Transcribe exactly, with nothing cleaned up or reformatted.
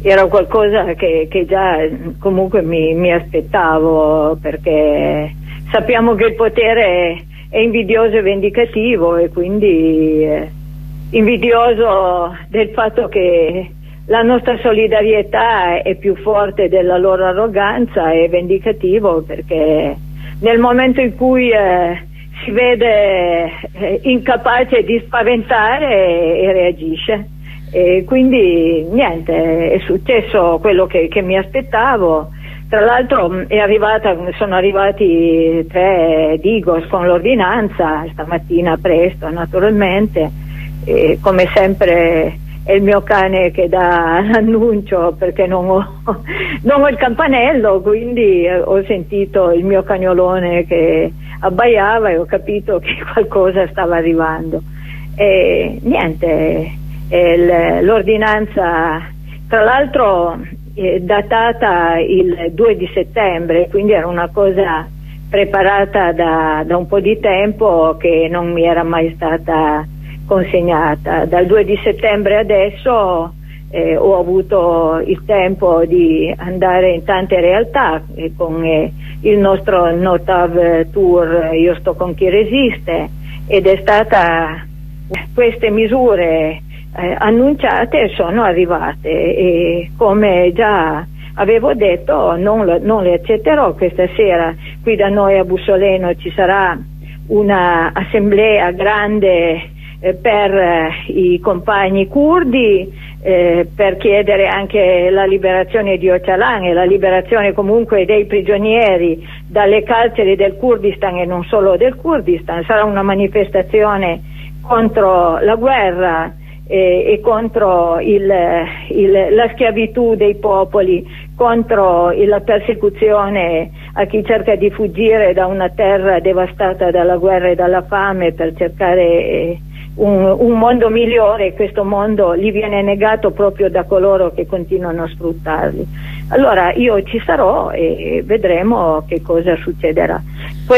era qualcosa che, che già comunque mi, mi aspettavo, perché sappiamo che il potere è invidioso e vendicativo, e quindi eh, invidioso del fatto che la nostra solidarietà è più forte della loro arroganza, e vendicativo perché nel momento in cui eh, si vede eh, incapace di spaventare e, e reagisce. E quindi niente, è successo quello che, che mi aspettavo. Tra l'altro è arrivata, sono arrivati tre Digos con l'ordinanza stamattina presto, naturalmente, e come sempre è il mio cane che dà l'annuncio, perché non ho, non ho il campanello, quindi ho sentito il mio cagnolone che abbaiava e ho capito che qualcosa stava arrivando. E niente, l'ordinanza tra l'altro è datata il due di settembre, quindi era una cosa preparata da, da un po' di tempo, che non mi era mai stata consegnata. Dal due di settembre adesso eh, ho avuto il tempo di andare in tante realtà, e con eh, il nostro Notav Tour Io sto con chi resiste, ed è stata queste misure eh, annunciate sono arrivate, e come già avevo detto non, lo, non le accetterò. Questa sera qui da noi a Bussoleno ci sarà una assemblea grande per i compagni curdi, eh, per chiedere anche la liberazione di Öcalan e la liberazione comunque dei prigionieri dalle carceri del Kurdistan, e non solo del Kurdistan. Sarà una manifestazione contro la guerra eh, e contro il, il, la schiavitù dei popoli, contro la persecuzione a chi cerca di fuggire da una terra devastata dalla guerra e dalla fame per cercare eh, Un, un mondo migliore, e questo mondo gli viene negato proprio da coloro che continuano a sfruttarli. Allora io ci sarò e vedremo che cosa succederà.